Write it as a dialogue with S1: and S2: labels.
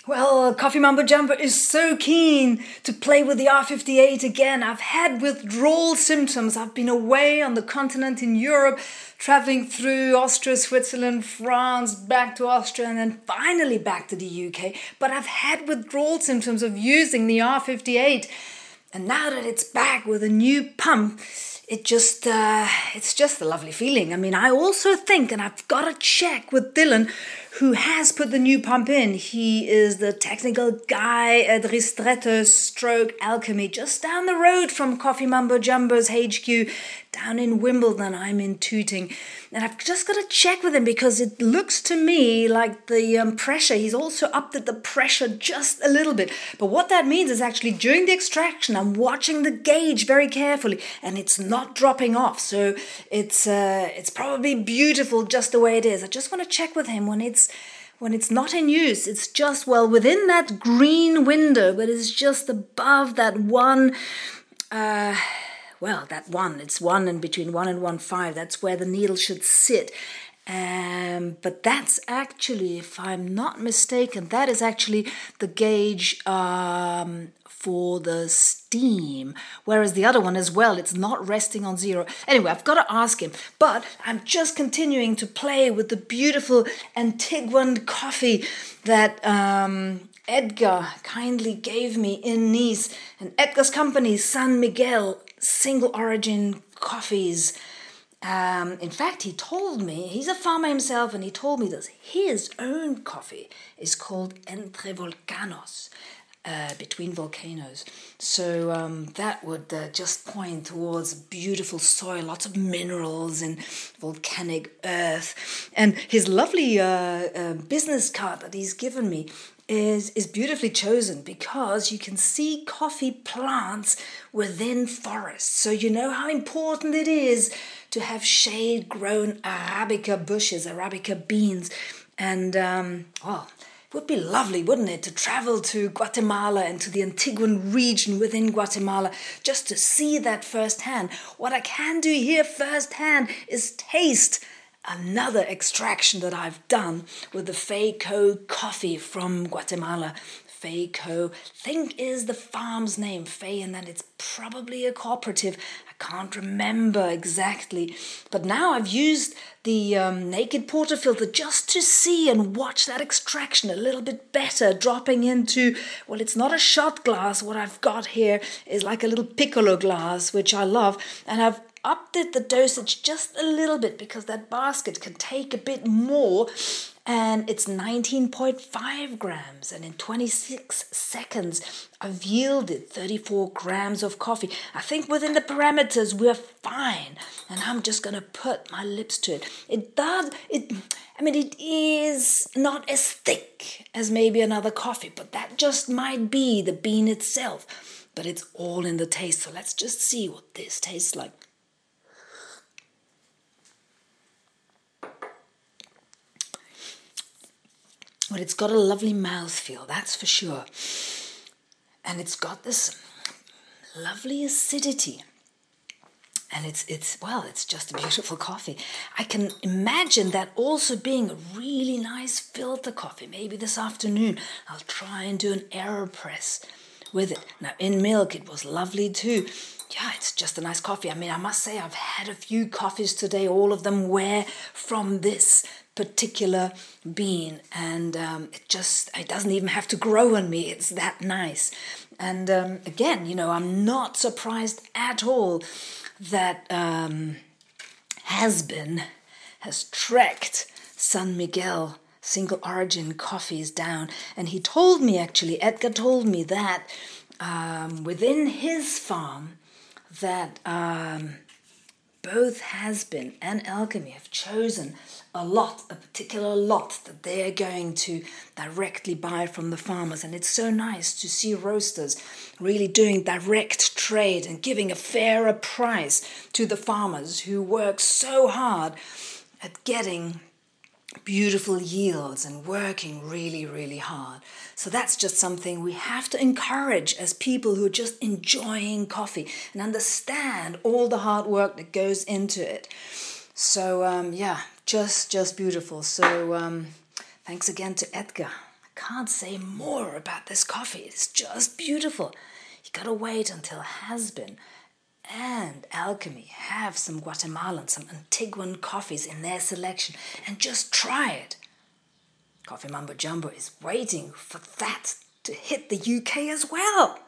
S1: Well, Coffee Mumbo Jumbo is so keen to play with the R58 again. I've had withdrawal symptoms. I've been away on the continent in Europe, traveling through Austria, Switzerland, France, back to Austria, and then finally back to the UK. But I've had withdrawal symptoms of using the R58. And now that it's back with a new pump, it's just a lovely feeling. I mean, I also think, and I've got to check with Dylan, who has put the new pump in. He is the technical guy at Ristretto Stroke Alchemy, just down the road from Coffee Mumbo Jumbo's HQ, down in Wimbledon. I'm in Tooting. And I've just got to check with him because it looks to me like the pressure, he's also upped the pressure just a little bit. But what that means is actually during the extraction, I'm watching the gauge very carefully and it's not dropping off. So it's probably beautiful just the way it is. I just want to check with him when it's not in use. It's just, well, within that green window, but it's just above that one... it's 1 and between 1 and 1.5. That's where the needle should sit. But that's actually, if I'm not mistaken, that is actually the gauge for the steam. Whereas the other one as well, it's not resting on 0. Anyway, I've got to ask him. But I'm just continuing to play with the beautiful Antiguan coffee that... Edgar kindly gave me in Nice, and Edgar's company, San Miguel Single Origin Coffees. In fact, he told me, he's a farmer himself, and he told me that his own coffee is called Entre Volcanos, between volcanoes. So that would just point towards beautiful soil, lots of minerals and volcanic earth. And his lovely business card that he's given me is beautifully chosen because you can see coffee plants within forests. So you know how important it is to have shade-grown Arabica bushes, Arabica beans. And, it would be lovely, wouldn't it, to travel to Guatemala and to the Antiguan region within Guatemala just to see that firsthand. What I can do here firsthand is taste another extraction that I've done with the Fayco coffee from Guatemala. Fayco, think is the farm's name, Fay, and then it's probably a cooperative. I can't remember exactly. But now I've used the naked portafilter just to see and watch that extraction a little bit better, dropping into, well, it's not a shot glass. What I've got here is like a little piccolo glass, which I love, and I've upped the dosage just a little bit because that basket can take a bit more, and it's 19.5 grams, and in 26 seconds I've yielded 34 grams of coffee. I think within the parameters we're fine, and I'm just going to put my lips to it. It is not as thick as maybe another coffee, but that just might be the bean itself, but it's all in the taste. So let's just see what this tastes like. But it's got a lovely mouthfeel, that's for sure. And it's got this lovely acidity. And it's just a beautiful coffee. I can imagine that also being a really nice filter coffee. Maybe this afternoon I'll try and do an AeroPress with it. Now, in milk, it was lovely too. Yeah, it's just a nice coffee. I mean, I must say I've had a few coffees today. All of them were from this particular bean, and it doesn't even have to grow on me. It's that nice. And again, I'm not surprised at all that has tracked San Miguel Single Origin coffees down, and he told me, actually, Edgar told me that within his farm that both Has-Been and Alchemy have chosen a particular lot that they are going to directly buy from the farmers. And it's so nice to see roasters really doing direct trade and giving a fairer price to the farmers who work so hard at getting beautiful yields and working really, really hard. So that's just something we have to encourage as people who are just enjoying coffee and understand all the hard work that goes into it. So, just beautiful. So, thanks again to Edgar. can't say more about this coffee. It's just beautiful. You gotta wait until Has-Been and Alchemy have some Guatemalan, some Antiguan coffees in their selection, and just try it. Coffee Mumbo Jumbo is waiting for that to hit the UK as well.